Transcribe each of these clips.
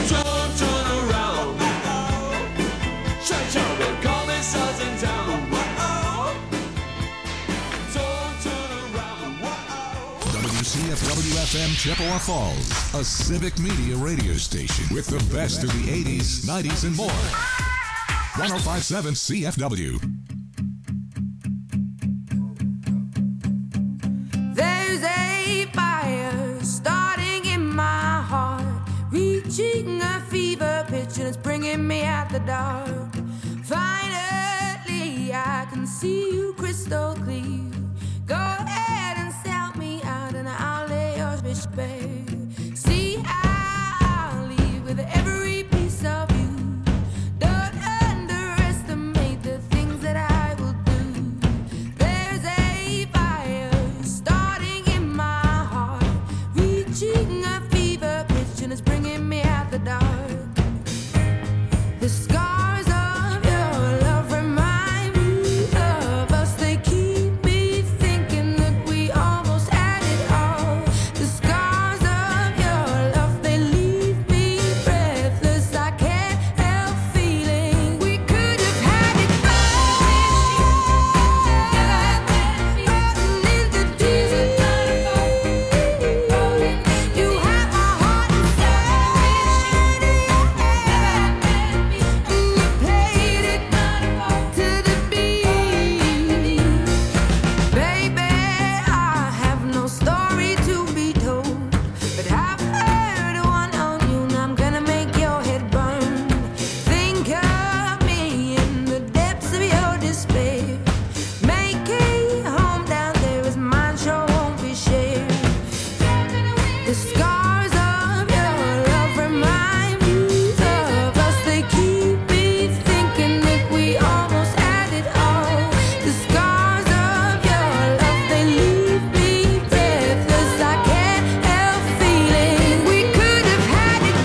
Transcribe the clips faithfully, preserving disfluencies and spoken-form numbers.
Don't turn around. Shut your mouth, call me Southern Town. Don't turn around. W C F W F M Chippewa Falls, a civic media radio station with the best of the eighties, nineties, and more. one oh five point seven C F W. There's a fire starting in my heart, reaching a fever pitch and it's bringing me out the dark. Finally, I can see you crystal clear. Go ahead and sell me out and I'll lay your fish bare. See, I'll leave with every piece of you. Don't underestimate the things that I will do. There's a fire starting in my heart, reaching a fever pitch and it's bringing me out the dark. The scars of your love remind me of us. They keep me thinking that we almost had it all. The scars of your love, they leave me breathless. I can't help feeling we could have had it all. In the desert, you have my heart inside. And you played it to the beat. Baby, I have no story to be told, but I've heard one on you and I'm gonna make your head burn. Think of me in the depths of your despair. Make a home down there as mine sure won't be shared. The scars of your love remind me of us. They keep me thinking that we almost had it all. The scars of your love, they leave me breathless. I can't help feeling we could have had it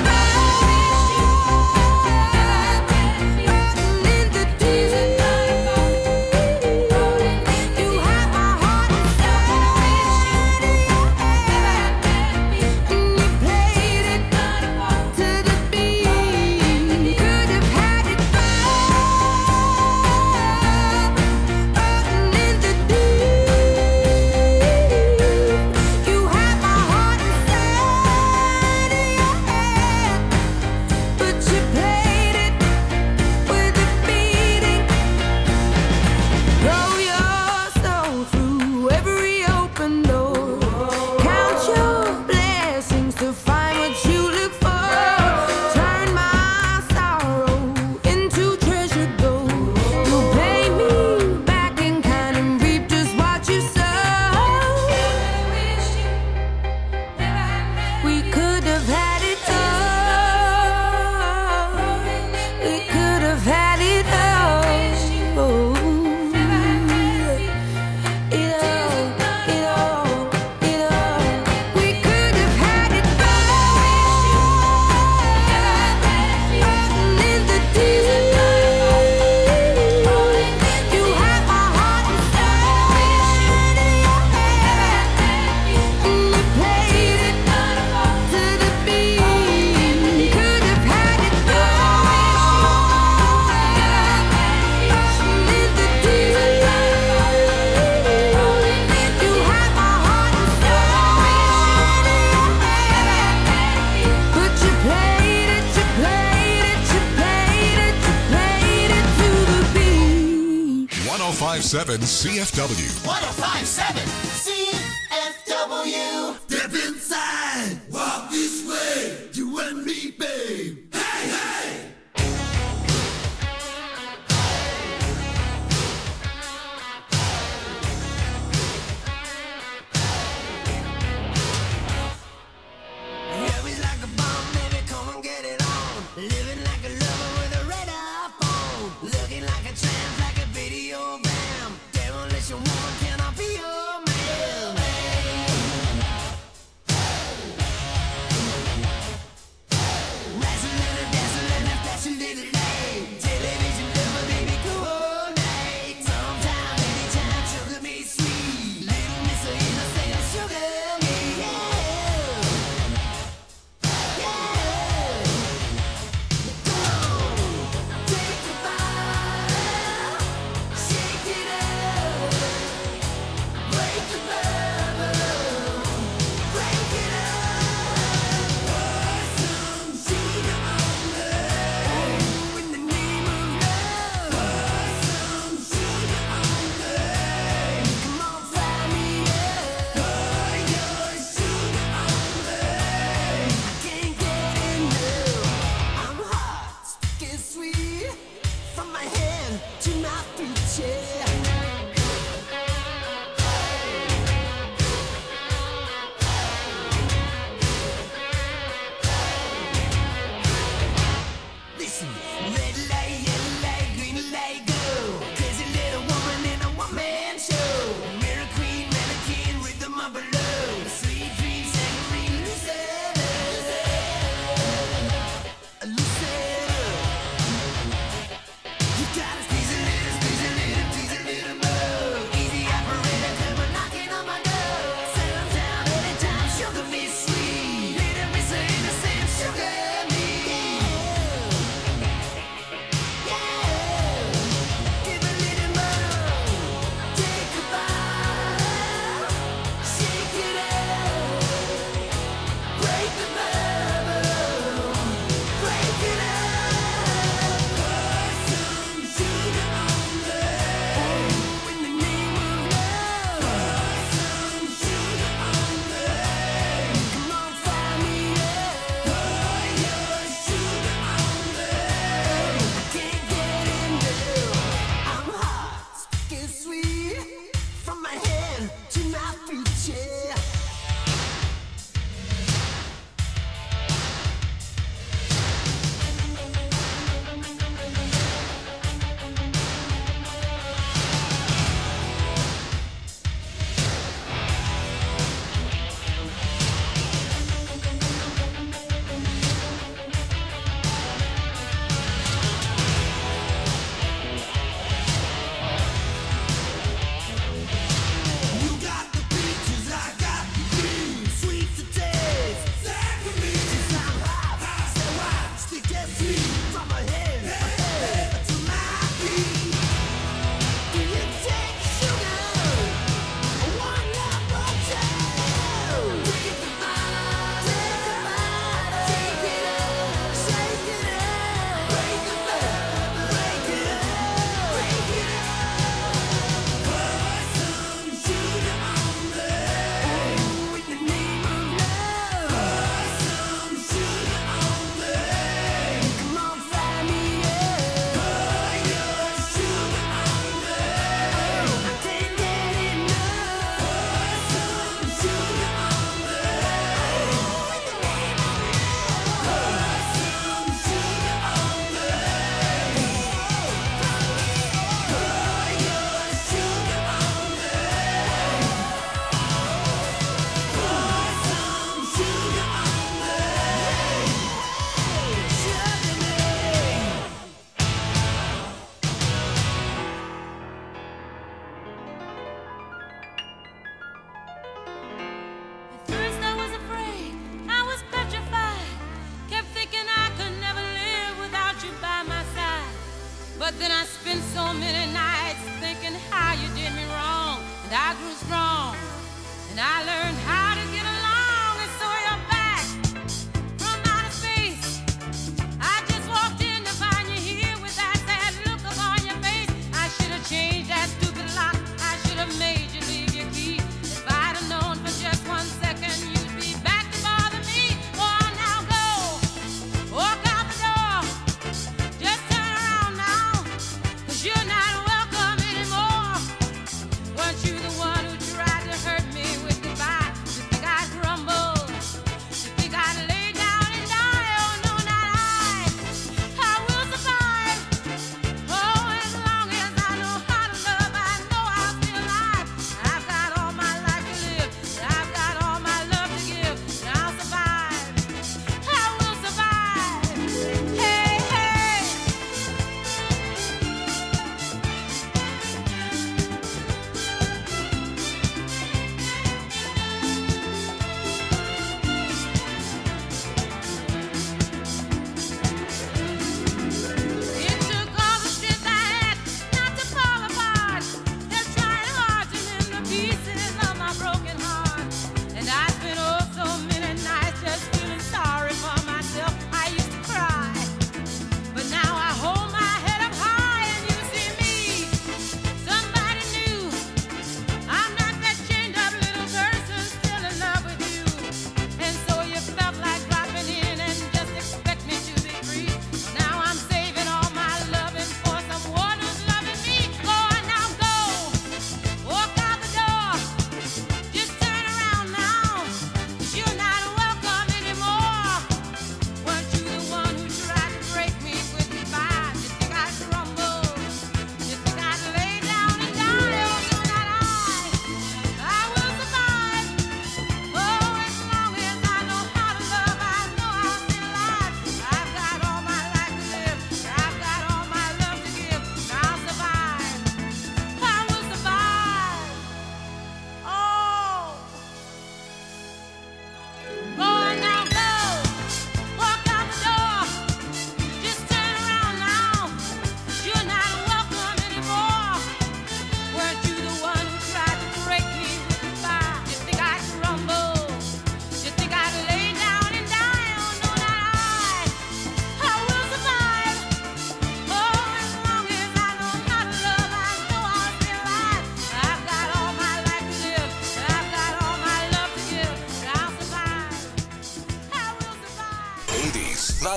all. In the desert, you have my heart inside. And you played it to the beat. Could have had it all. In the deep, you have my heart inside of your head, but you played it with a beating. Throw your soul through every open door. Count your blessings to find what you look for. Turn my sorrow into treasured gold. You pay me back in kind and reap just what you sow. We could have had it all. We could have had it all. It all, it all, it all. We could have had it all. In the desert, you have my heart inside. And you played it to the beat. Could have had it all. In the desert, you have my heart inside. But you played it, you played it, you played it, you played it to the beat. one oh five point seven C F W. one oh five point seven C F W. Step inside, walk this way, you and me, babe. Hey, hey! Love is like a bomb, baby, come and get it on. Living like a lover with a radar phone. Looking like a tramp, like a videogram. Demolition woman, can I be your man?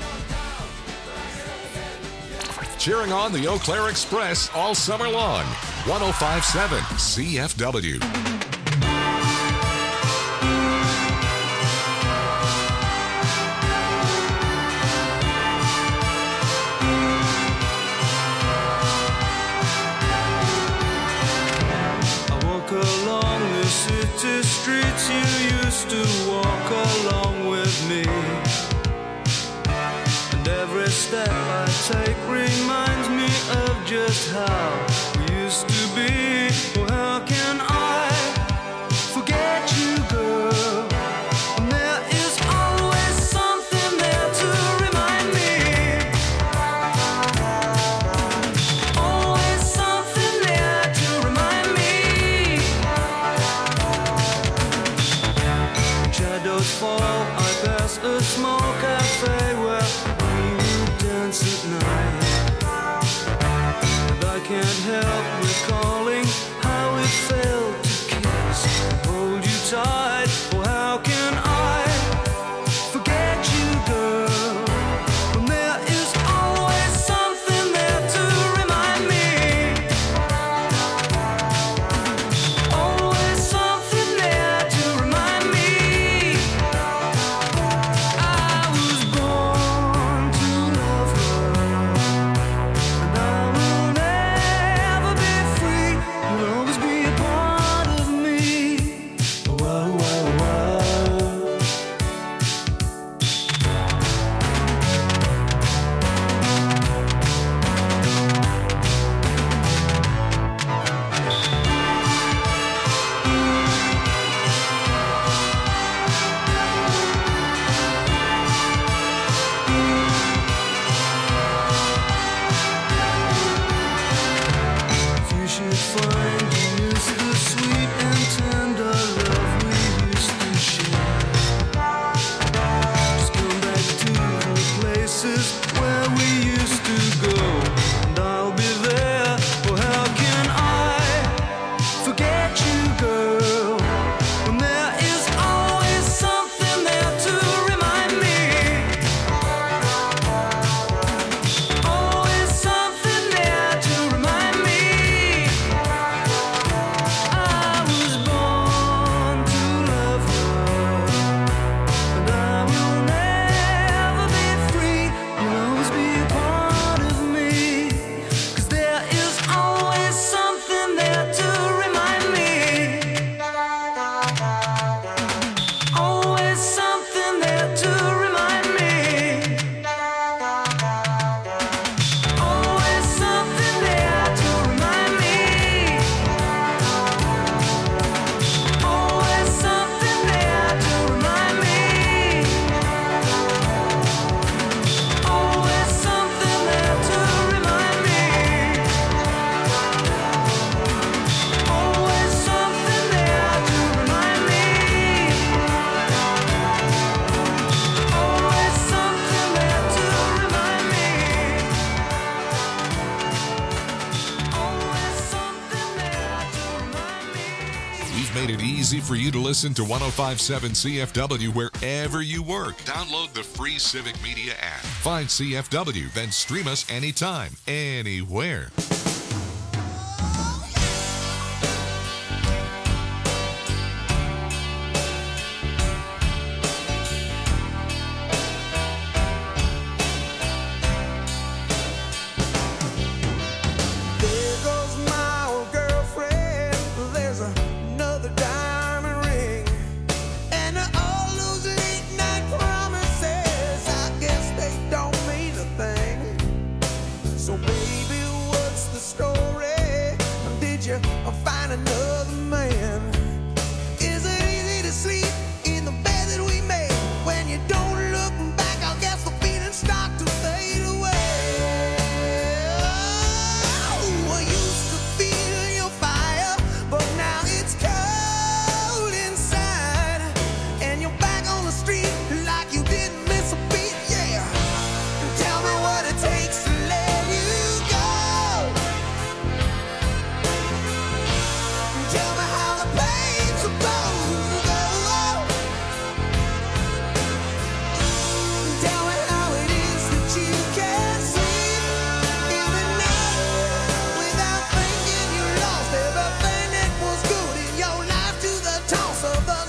Cheering on the Eau Claire Express all summer long. one oh five point seven C F W. I walk along the city streets you used to walk along with me. And every step I take reminds me of just how we used to be. Oh, how can I forget you, girl? And there is always something there to remind me. Always something there to remind me. Shadows fall, I pass a small cafe where we would dance at night. And I can't help recalling how it felt to kiss and hold you tight. Oh, how can I forget you, girl? When there is always something there to remind me. Always something there to remind me. I was born to love her, and I will never made it easy for you to listen to one oh five point seven C F W wherever you work. Download the free Civic Media app. Find C F W, then stream us anytime, anywhere. There goes my old girlfriend. There's another diamond ring. And all those late night promises, I guess they don't mean a thing. So baby, what's the story? Did you find another man? Is it easy to sleep in the bed that we made? When you don't look back, I guess the feelings start to fade away. Oh, I used to feel your fire, but now it's cold inside. And you're back on the street like you didn't miss a beat, yeah. Tell me what it takes to let you go. Tell me how the pain's supposed to go. Tell me how it is that you can't sleep in the night without thinking you lost everything that was good in your life to the toss of the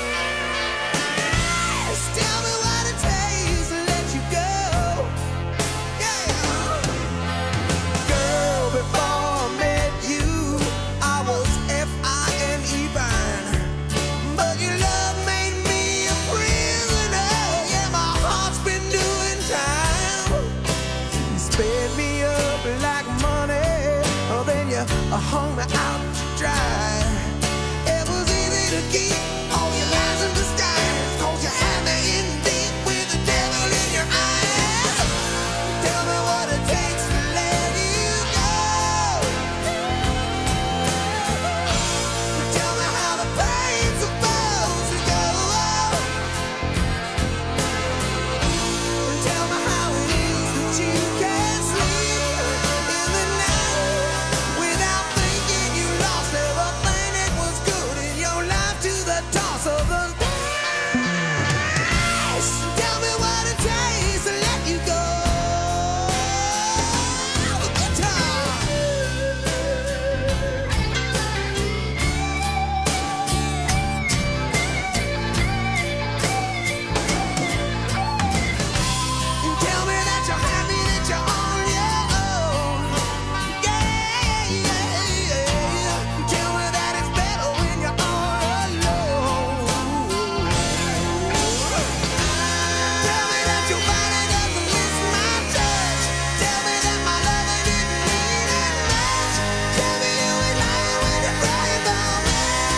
night. Tell me what it takes to let you go. Yeah. Girl, before I met you, I was F I N E fine. But your love made me a prisoner. Yeah, my heart's been doing time. You sped me up like money, oh, then you hung me out to dry. It was easy to keep all your lies in disguise, 'cause you had me in deep with the devil in your eyes. Tell me what it takes to let you go. Tell me how the pain's supposed to go. Tell me how it is that you can't sleep in the night without thinking you lost everything that was good in your life to the toss of the dice. Tell me what it takes to let you go. Guitar. Tell me that you're happy, that you're on your own. Yeah, yeah, yeah. Tell me that it's better when you're all alone. Tell me that your body doesn't miss my touch. Tell me that my love didn't mean that much. Tell me you ain't lying when you're crying about me.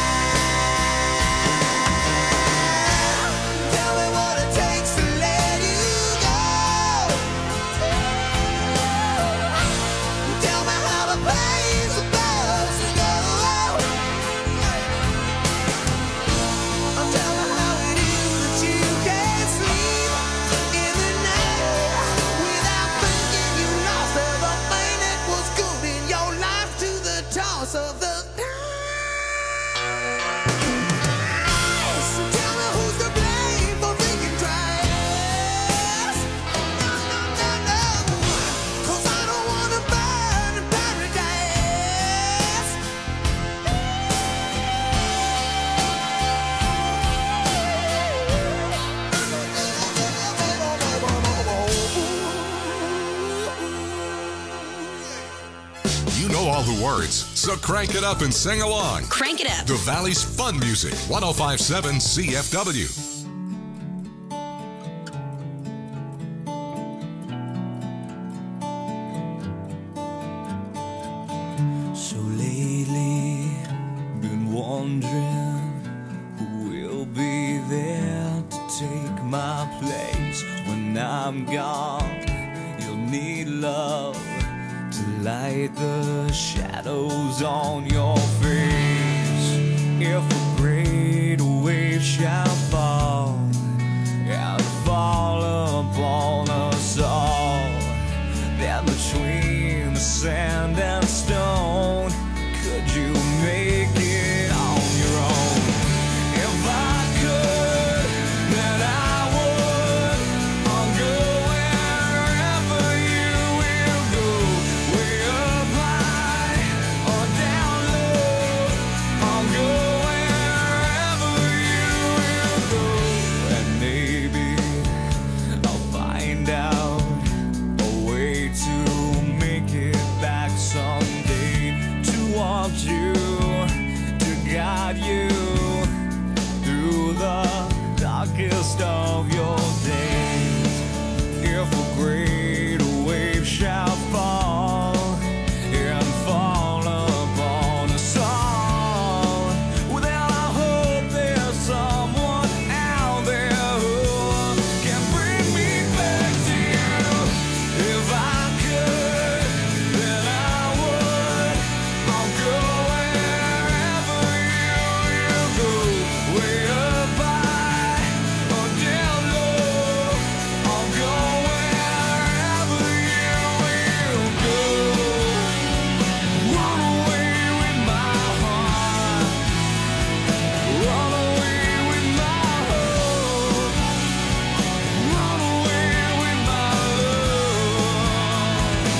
Tell me what it takes to let you go. Tell me how the pain's supposed to go. Tell me how it is that you can't sleep in the night without thinking you lost everything that was good in your life to the toss of the dice. Tell me who's to blame for thinking twice. No, no, no, no, 'cause I don't wanna burn in paradise. You know all the words, so crank it up and sing along. Crank it up. The Valley's fun music, one oh five point seven C F W. So lately, been wondering who will be there to take my place when I'm gone. You'll need love to light the shadows on your face. If a great wave shall fall and fall upon us all, then between the sand and stone, could you make it on your own? want you to guide you through the darkest of your days. If a great wave shall fall and fall upon us all, well then I hope there's someone out there who can bring me back to you. If I could, then I would. I'll go wherever you, you go, way up high or down low. I'll go wherever you will go. Run away with my heart, run away with my hope, run away with my love.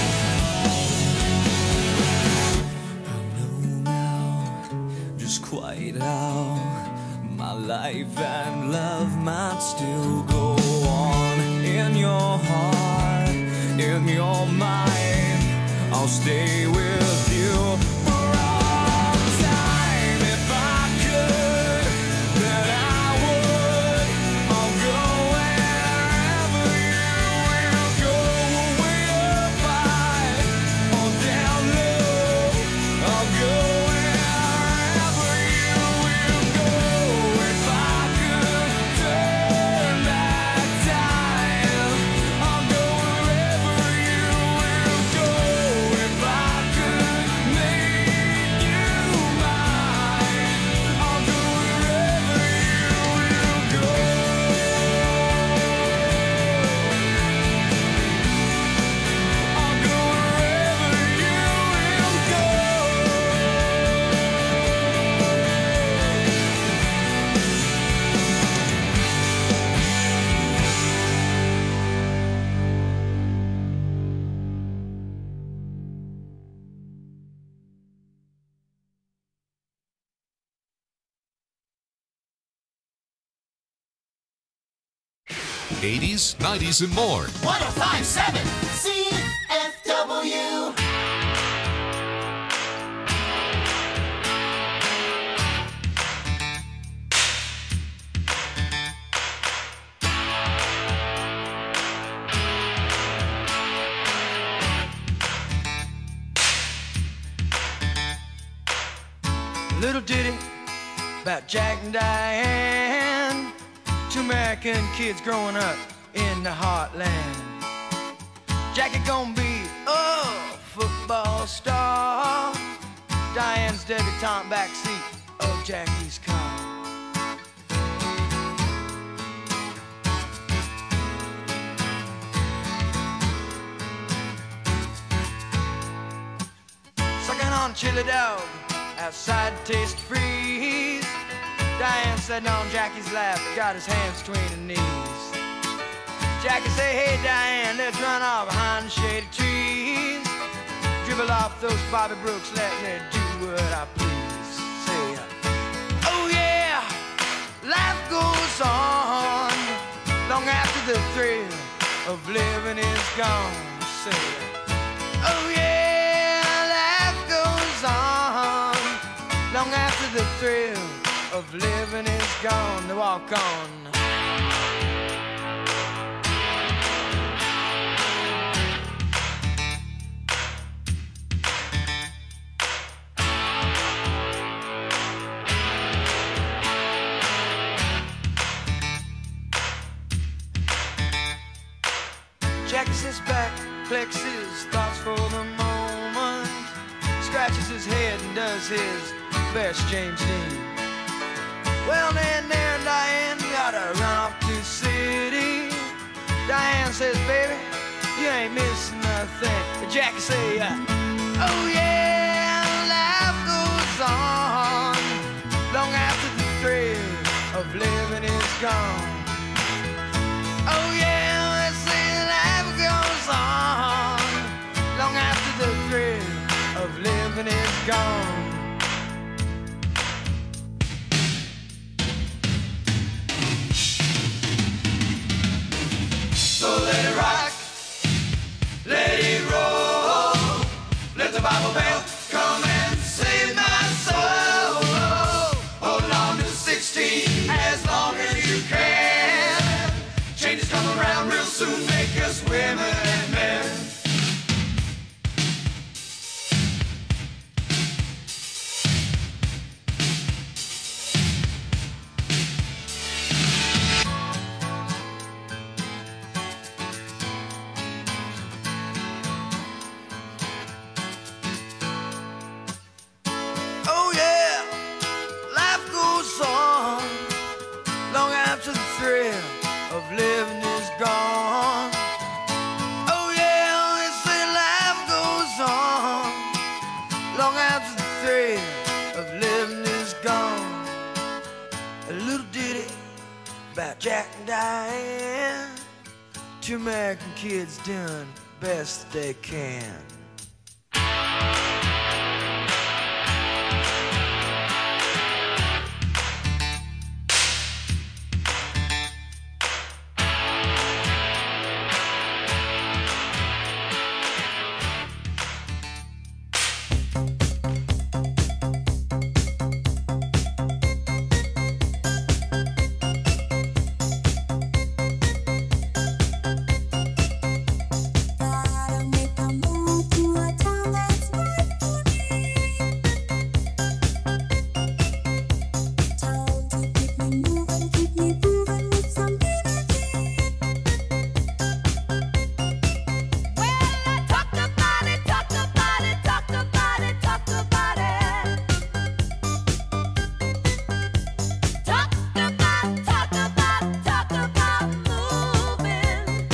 I know now just quite how my life and love might still go on. In your heart, in your mind, I'll stay with you for all time. If I could, then I would. I'll go wherever you will go, way up high or down low. I'll go wherever you will go. If I could turn back time, I'll go wherever you will go. If I could make you mine, I'll go wherever you will go. I'll go wherever you will go. eighties, nineties, and more. one oh five point seven C F W. Little ditty about Jack and Diane, two American kids growing up in the heartland. Jackie gonna be a football star, Diane's debutante backseat of Jackie's car. Sucking on a chili dog outside Taste Freeze. Diane sitting on Jackie's lap, got his hands between her knees. Jackie say, hey Diane, let's run off behind the shady trees. Dribble off those Bobby Brooks, let me do what I please. Say, oh yeah, life goes on long after the thrill of living is gone. Say, oh yeah, life goes on long after the thrill of living is gone. To walk on. Jackie sits back, collects his thoughts for the moment, scratches his head and does his best James Dean. Well, then there Diane gotta run off to the city. Diane says, baby, you ain't missing nothing. Jackie say, uh, oh yeah, life goes on long after the thrill of living is gone. Oh yeah, let's say life goes on long after the thrill of living is gone. So let it rock, let it roll. Let the Bible Belt come and save me. thrill of living is gone. A little ditty about Jack and Diane. Two American kids doing best they can. Gotta make a move to a town that's right for me. Town to keep me moving, keep me moving with some energy. Well, I talked about it, talked about it, talked about it, talked about it. Talked about, talked about, talked about moving.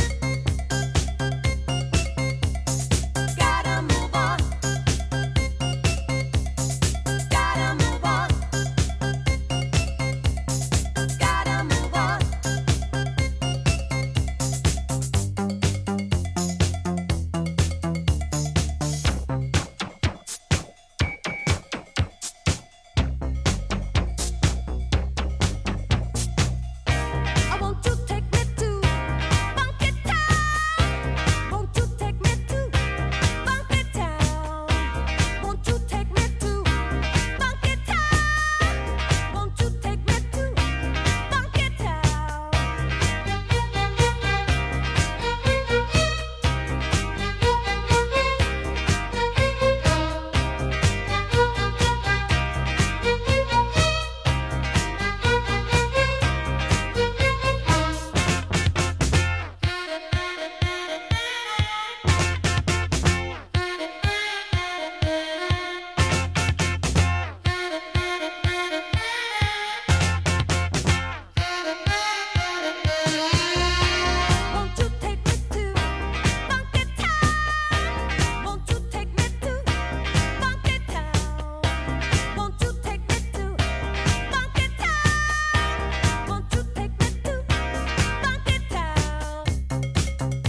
Gotta move on. Gotta move on. Gotta move on. I want you to take me to Funky Town. Won't you take me to Funky Town? Won't you take me to Funky Town? Won't you take me to Funky Town? Won't you take me to Funky Town? Won't you take me to Funky Town? Won't you take me to Funky Town? Won't you take me to Funky Town?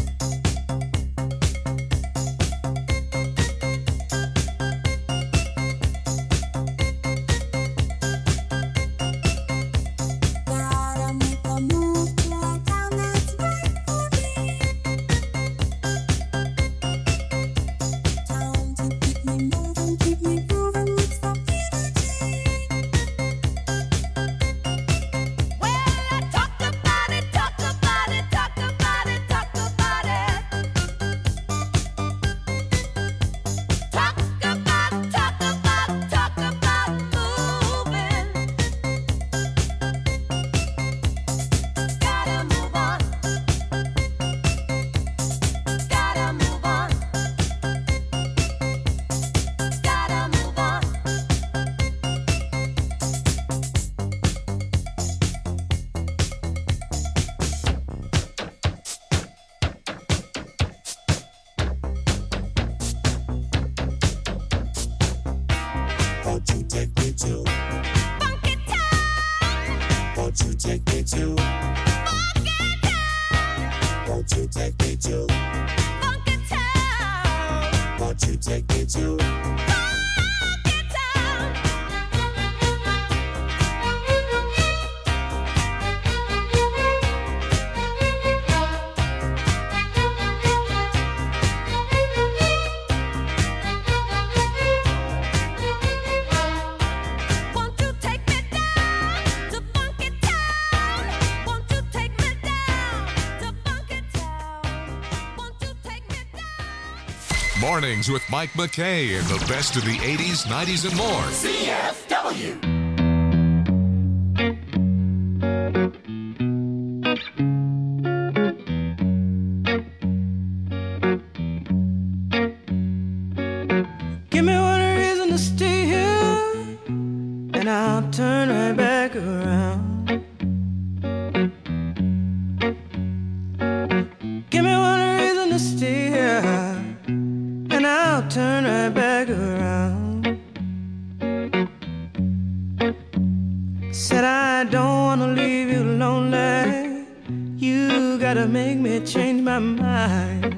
Gotta make a move to a town that's right for me. Town to keep me moving, keep me moving with some energy. Well, I talked about it, talked about it, talked about it, talked about it. Talked about, talked about, talked about moving. Gotta move on. Gotta move on. Gotta move on. Won't you take me to? Funky Town. Won't you take me to? Funky Town. Won't you take me to? Funky Town. Won't you take me to? Funky Town. Won't you take me down to Funky Town? Won't you take me down to Funky Town? Won't you take me down? Mornings with Mike McKay and the best of the eighties, nineties, and more. C F W. Give me one reason to stay here, and I'll turn right back around. Give me one reason to stay here, and I'll turn right back around. I don't wanna leave you lonely. You gotta make me change my mind.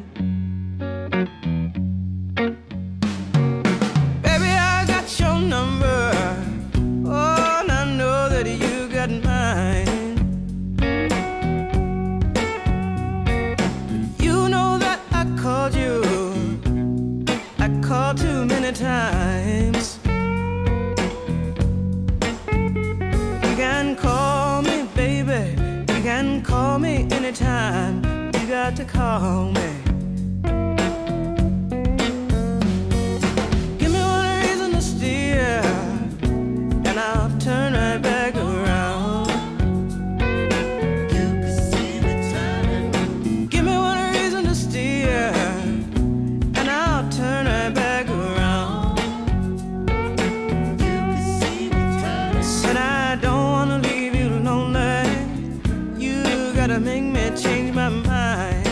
Baby, I got your number. Oh, and I know that you got mine. You know that I called you. I called too many times. You can call me, baby. You can call me anytime. You got to call me. Give me one reason to steer, and I'll turn right back around. You can see me turning. Give me one reason to steer, and I'll turn right back around. You can see me turning. Said I don't wanna leave you lonely. You gotta make me change my mind.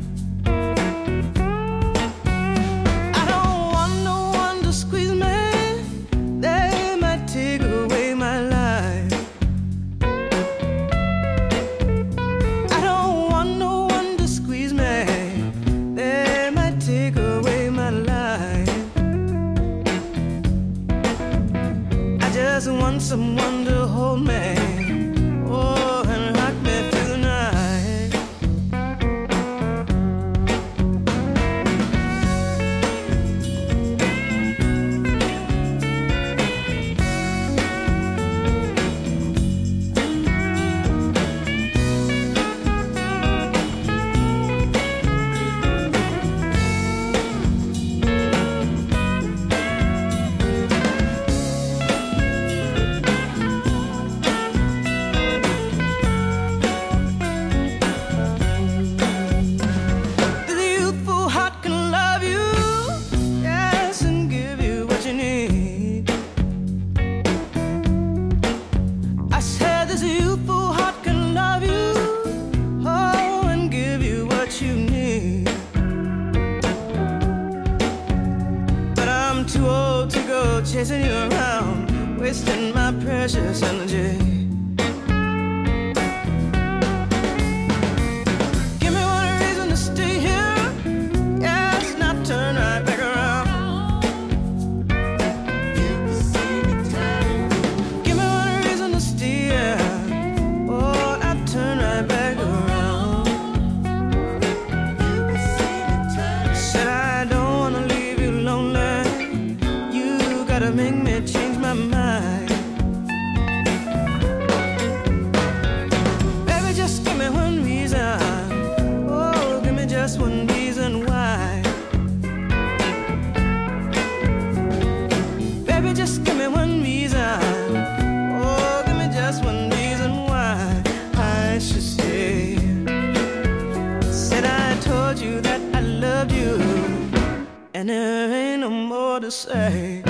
I don't want no one to squeeze me. They might take away my life. I don't want no one to squeeze me. They might take away my life. I just want someone to hold me. Oh, and rock me through the night. The youthful heart can love you, yes, and give you what you need. I said this youthful heart can love you, oh, and give you what you need. But I'm too old to go chasing you around, wasting my precious energy. Give me one reason to stay here, yes, not turn right back around. You can see me turning. Give me one reason to stay here, oh, not turn right back around. You can see me turning. Said I don't wanna leave you lonely. You gotta make me change my mind. Baby, just give me one reason. Oh, give me just one reason why. Baby, just give me one reason. Oh, give me just one reason why I should stay. Said I told you that I loved you, and there ain't no more to say.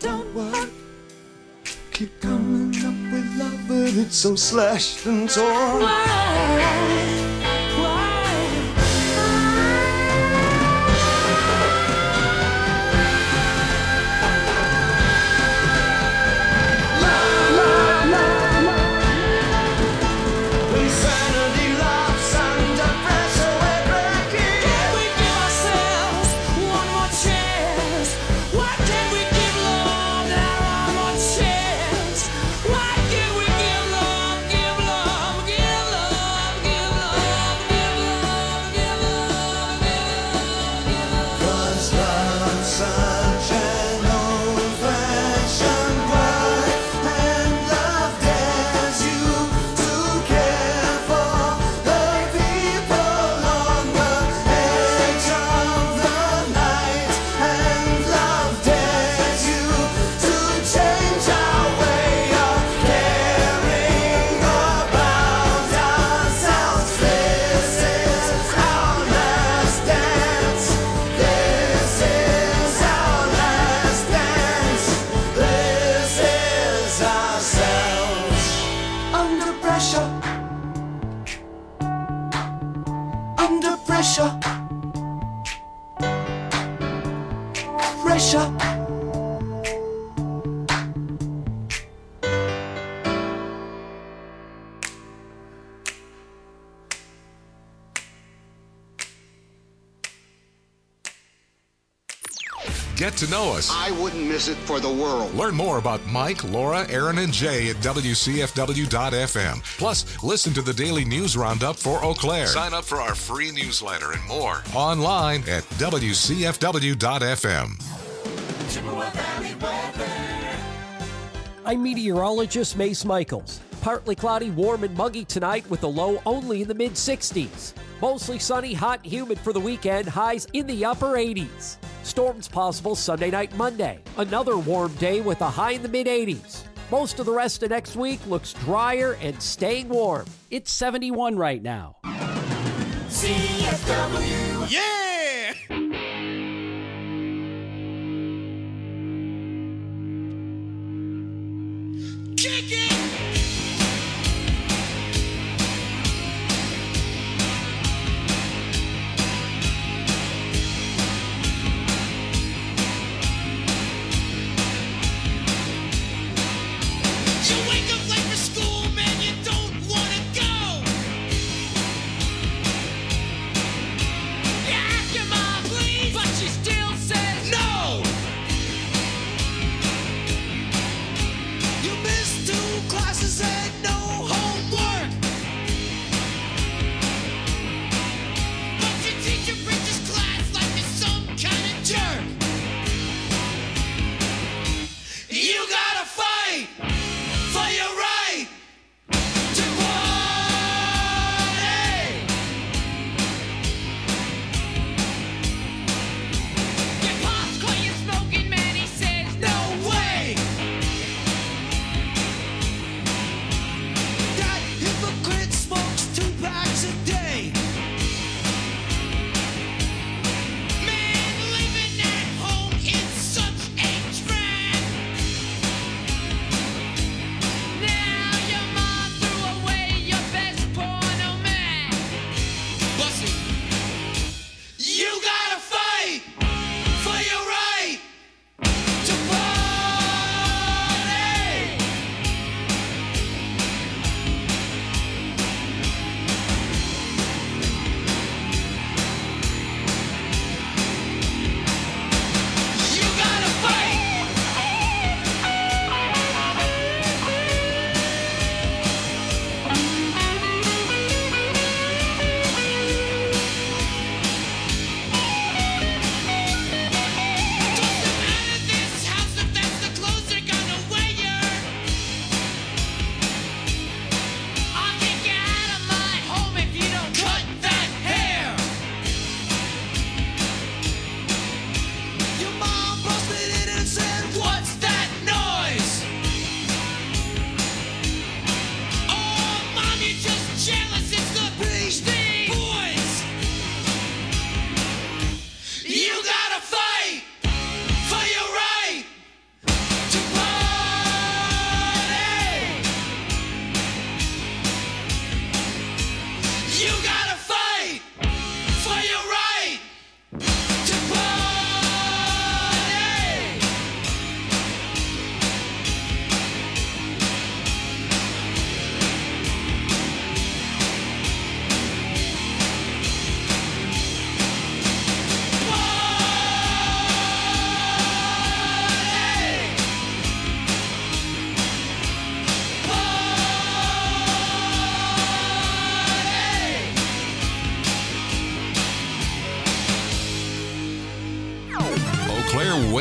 don't work. Keep coming up with love, but it's so slashed and torn. Why? Insanity laughs under pressure, we're breaking. Can we give ourselves one more chance? Why can't we give love that one more chance? Why can't we give love, give love, give love, give love, give love, give love, give love? 'Cause love's such an old-fashioned word, and love dares you to care for the people on the edge of the night, and love dares you to change our way of caring about ourselves. This is our last dance. This is our last dance. This is ourselves. Under pressure. Under pressure. Pressure. Get to know us. I wouldn't miss it for the world. Learn more about Mike, Laura, Aaron, and Jay at W C F W dot F M. Plus, listen to the daily news roundup for Eau Claire. Sign up for our free newsletter and more online at W C F W dot F M. I'm meteorologist Mace Michaels. Partly cloudy, warm, and muggy tonight with a low only in the mid sixties. Mostly sunny, hot, and humid for the weekend, highs in the upper eighties. Storms possible Sunday night, Monday. Another warm day with a high in the mid eighties. Most of the rest of next week looks drier and staying warm. It's seventy-one right now. C F W. Yeah! Kick it! You wake up late for school, man, you don't wanna go.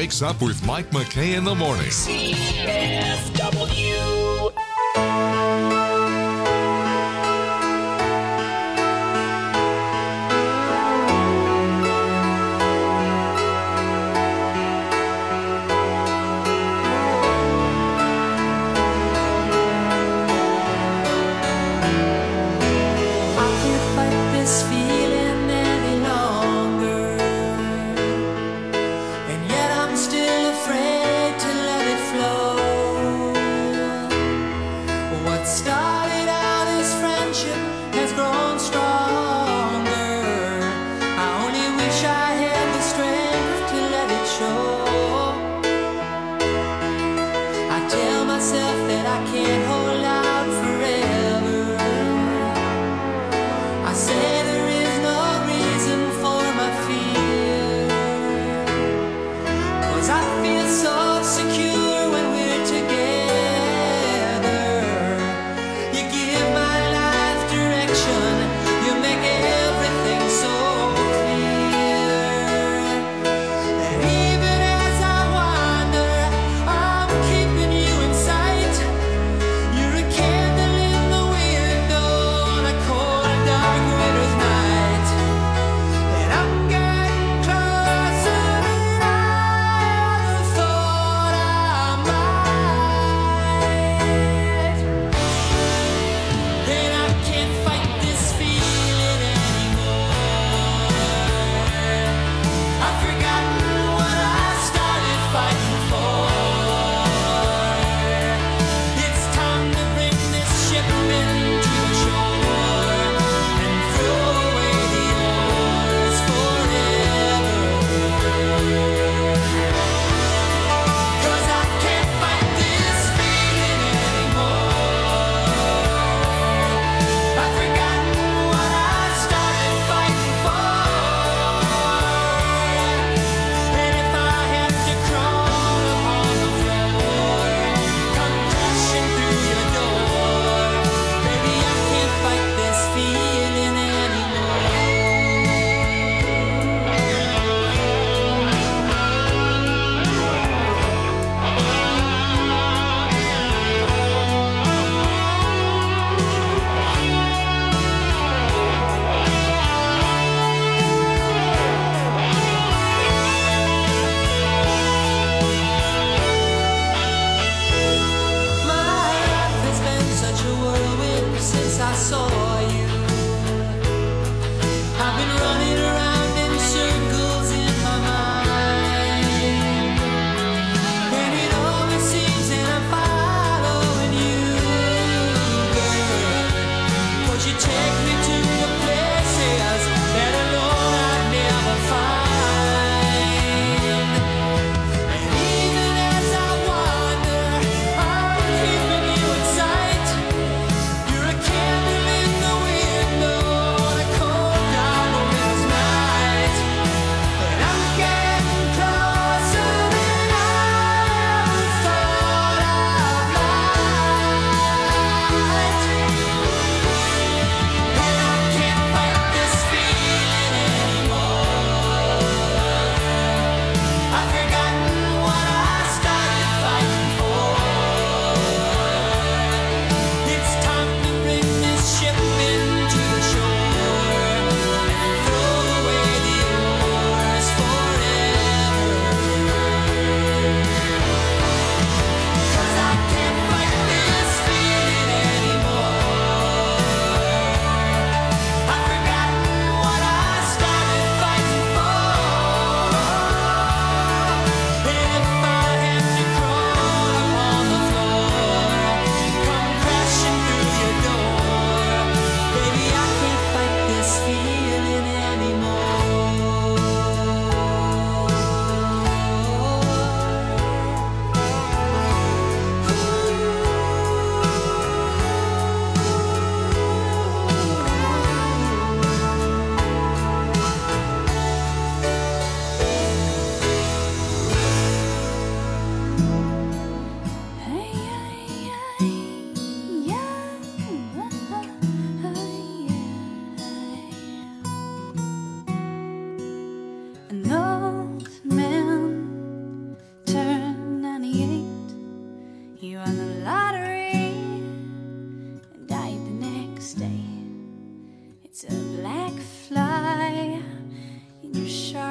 wakes up with Mike McKay in the morning. C F W. I can't fight this feeling any longer, and yet I'm still afraid to let it flow. What started out as friendship has grown stronger. I only wish I had the strength to let it show. I tell myself that I can't hold out forever. I say there is no reason for my fear, 'cause I feel so secure when we're together. You give my life direction, you make everything so clear. And even as I wander, I'm keeping you in sight. You're a candle in the window on a cold, dark winter's night. And I'm getting closer than I ever thought I might. And I can't fight this feeling anymore. I've forgotten what I started fighting for. It's time to bring this shipment to the shore and throw away the oars forever. 'Cause I can't fight this feeling anymore. I've forgotten what I started fighting for. And if I have to crawl upon the floor, come crashing through your door, baby, I can't fight this feeling anymore. My life has been such a whirlwind since I saw you. I've been running around in circles in my mind, and it always seems that I'm following you, girl. 'Cause you take me to the places that alone I'd never find. And even as I wander, I'm keeping you in sight. You're a candle in the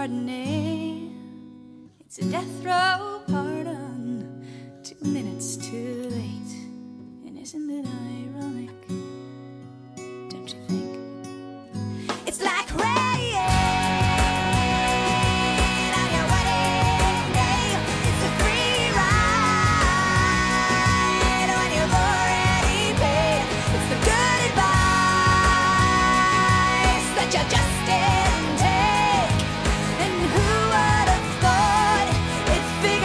Chardonnay. It's a death row pardon, two minutes too late. And isn't it ironic? Don't you think? It's like rain on your wedding day. It's a free ride when you've already paid. It's the good advice that you just didn't take. And who would have thought it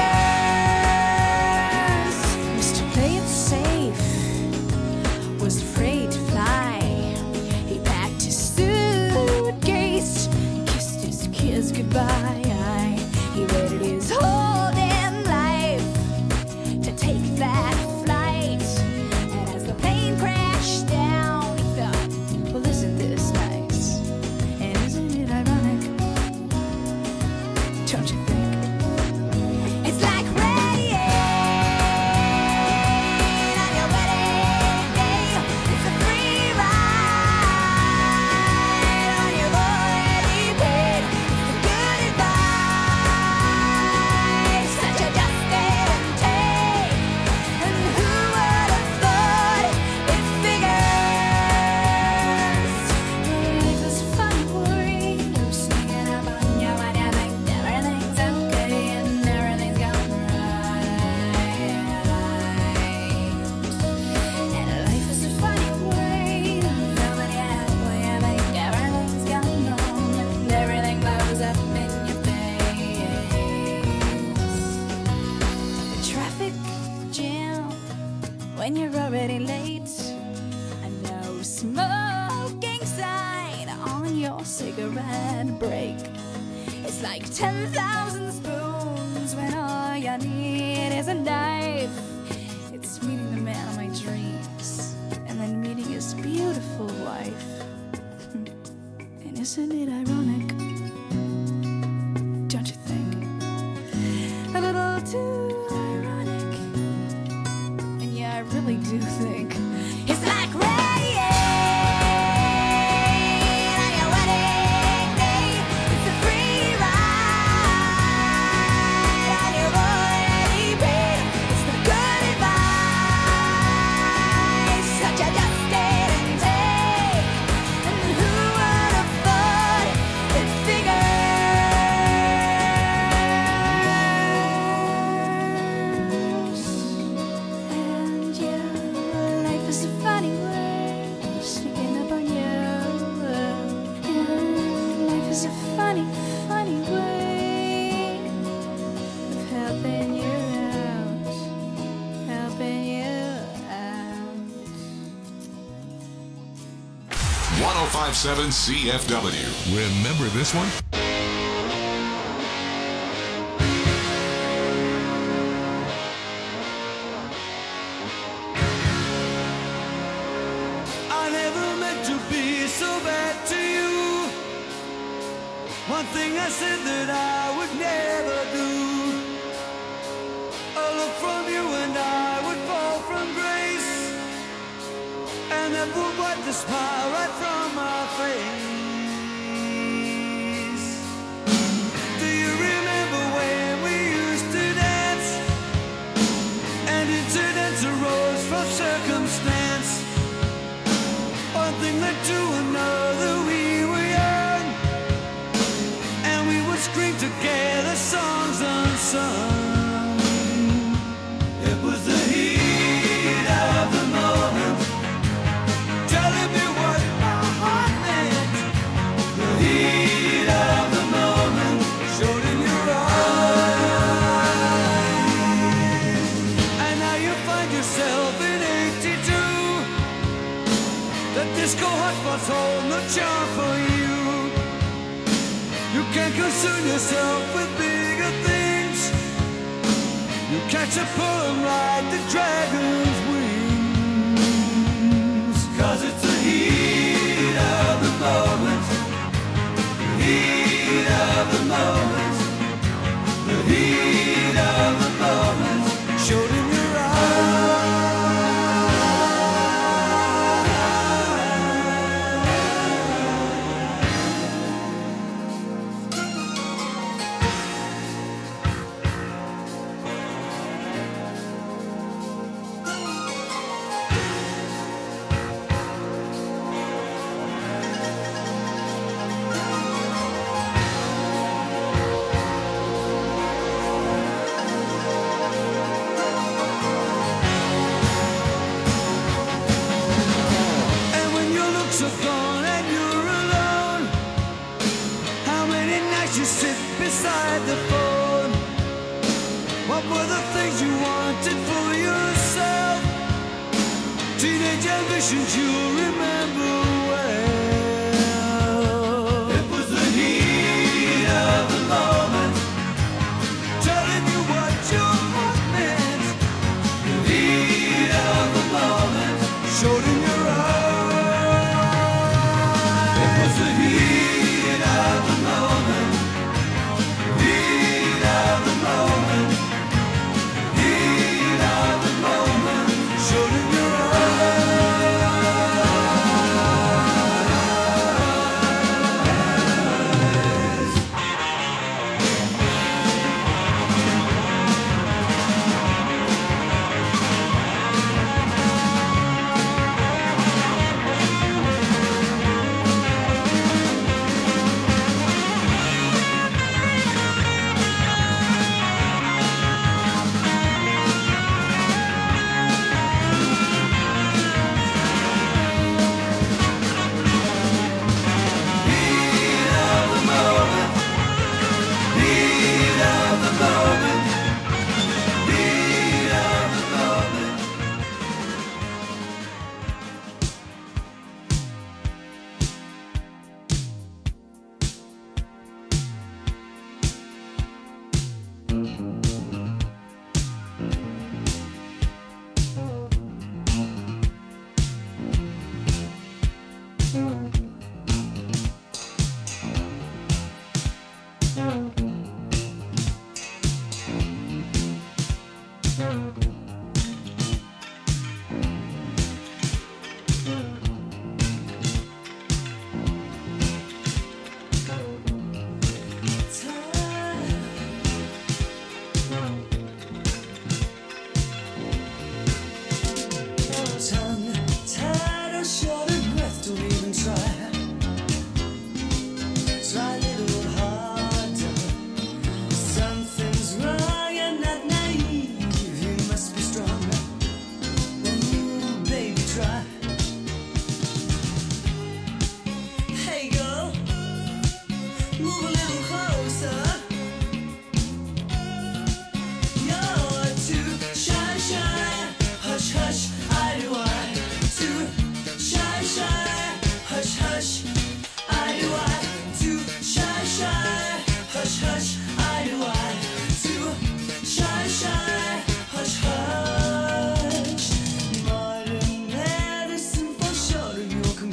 figures? Mister Play It Safe was afraid to fly. He packed his suitcase, kissed his kids goodbye. He waited his whole damn life to take that flight. And as the plane crashed down, he thought, well, isn't this nice? And isn't it ironic? Don't you think? It's like rain on your wedding day. It's a free ride when you've already paid. It's the good advice that you just didn't take. And who would have thought it figures? Life is a funny way of sneaking up on you when you think everything's okay and everything's going right. And life is a funny way of filling you up when you think everything's going wrong and everything blows up in your face. The traffic jam when you're already late. A no smoking sign on your cigarette break. It's like ten thousand spoons when all you need is a knife. It's meeting the man of my dreams and then meeting his beautiful wife. Hmm. And isn't it ironic? Don't you think? A little too ironic. And yeah, I really do think it's like rain on your wedding day. It's a free ride when you've already paid. It's the good advice that you just didn't take. And who would have thought it figures? And yeah, life is a funny way of sneaking up on you. And life is a funny, funny way of helping you out, helping you out. one oh five point seven C F W. Remember this one? I never meant to be so bad to you. One thing I said that I would never do. A look from you and I would fall from grace, and that would wipe the smile right from my face. Do you remember when we used to dance, and incidents arose from circumstance? One thing led to another, we were young, and we would scream together songs unsung. It was the heat of the moment, telling me what my heart meant. The heat of the moment showed in your eyes. And now you find yourself in eighty-two. The disco hotspots hold no charm for you. You can't concern yourself with bigger things. You catch a pull and ride the dragon's wings. Cause it's the heat of the moment. The heat of the moment. The heat of the moment showed in your eyes. ancient jewelry.